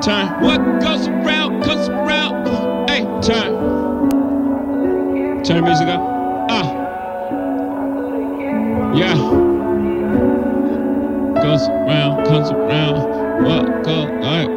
turn. What goes around comes around. Hey, turn. Turn the music up. Yeah. Goes around, comes around. What goes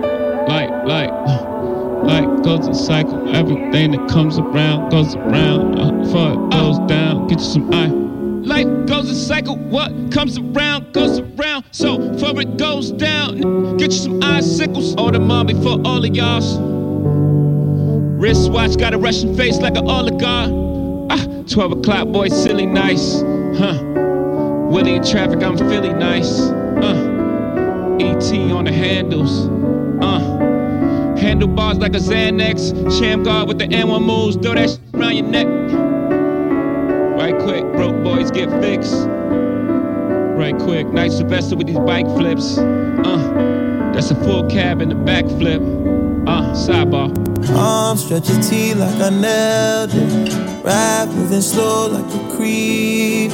like goes a cycle. Everything that comes around goes around. Before it goes down, get you some eye. Life goes a cycle. What comes around goes around. So before it goes down, get you some icicles. Order mom before all of y'all's. Wristwatch got a Russian face like an oligarch. 12 o'clock, boy, silly nice. Willie in traffic, I'm Philly nice. E.T. on the handles. Handlebars like a Xanax. Shamgar with the N1 moves. Throw that shit around your neck. Right quick, broke boys get fixed. Right quick, nice Sylvester with these bike flips. That's a full cab in the backflip. Sidebar. Arms stretch your T like I nailed it. Rap moving slow like a creep.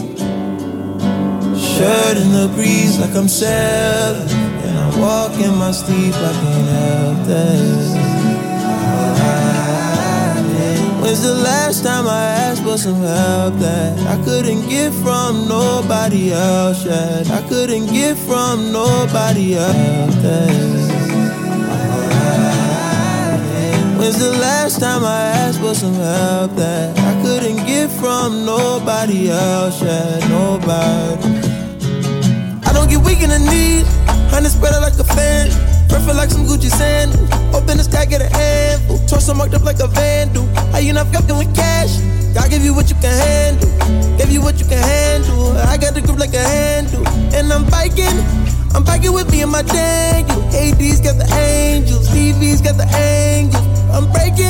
Shirt in the breeze like I'm sailing. And I walk in my sleep, I can't help this. When's the last time I asked for some help that I couldn't get from nobody else yet? I couldn't get from nobody else yet. When's the last time I asked for some help that I couldn't get from nobody else yet? Nobody. I don't get weak in the knees. Honey spread it like a fan. Perfect like some Gucci sandals. Open the sky, get a handful. Torso marked up like a vandal. How you not fucking with cash? God give you what you can handle. Give you what you can handle. I got the grip like a handle. And I'm biking with me and my Daniel. AD's got the angels. TV's got the angels. I'm breaking.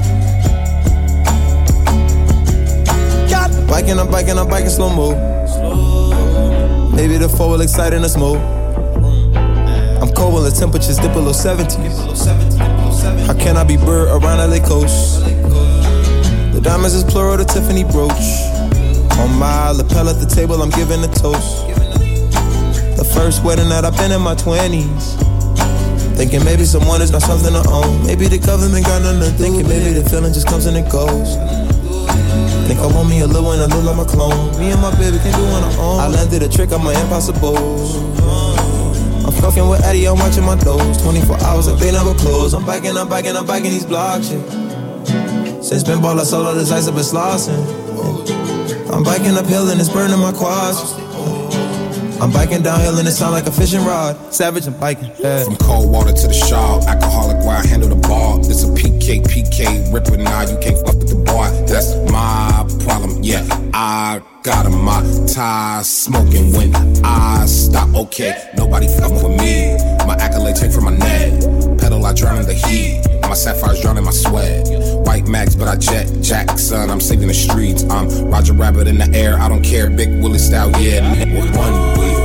I'm biking slow-mo. Maybe the four will excite in the smoke. I'm cold when the temperatures dip below 70. How can I be bird around LA coast? The diamonds is plural, the Tiffany brooch. On my lapel at the table, I'm giving a toast. The first wedding that I've been in my 20s. Thinking maybe someone is not something to own. Maybe the government got nothing to do. Thinking maybe the feeling just comes and it goes. Think I want me a little one, I look like my clone. Me and my baby can do on our own. I landed a trick, I'm an impossible. I'm fucking with Eddie, I'm watching my doors. 24 hours and they never close. I'm biking these blocks, shit. Since been ball, I sold all this ice, I've been slossing. I'm biking uphill and it's burning my quads. I'm biking downhill and it sound like a fishing rod. Savage, I'm biking. Yeah. From cold water to the shawl, alcoholic where I handle the ball. It's a PK, ripper, nah, you can't fuck with the bar. That's my problem, yeah. I got a my ties smoking when I stop, okay. Nobody fucking with me. My accolade take from my neck. Pedal, I drown in the heat. My sapphires drown in my sweat. White max, but I jet Jackson. I'm saving the streets. I'm Roger Rabbit in the air. I don't care. Big Willie style, yeah. One wheel.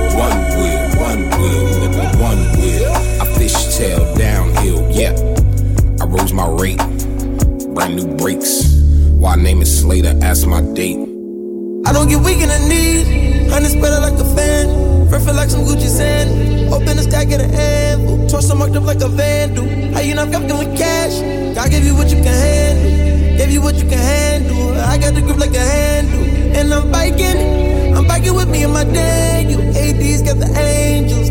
I fishtail downhill, yeah. I rose my rate. Brand new brakes. Why name it Slater? Ask my date. I don't get weak in the knees. Honey spread it like a fan. Perfect like some Gucci sand. Open the sky, get a handful. Torso marked up like a vandal. How you not fucking with cash? God give you what you can handle. Give you what you can handle. I got the grip like a handle. And I'm biking with me and my Daniel. AD's got the angels.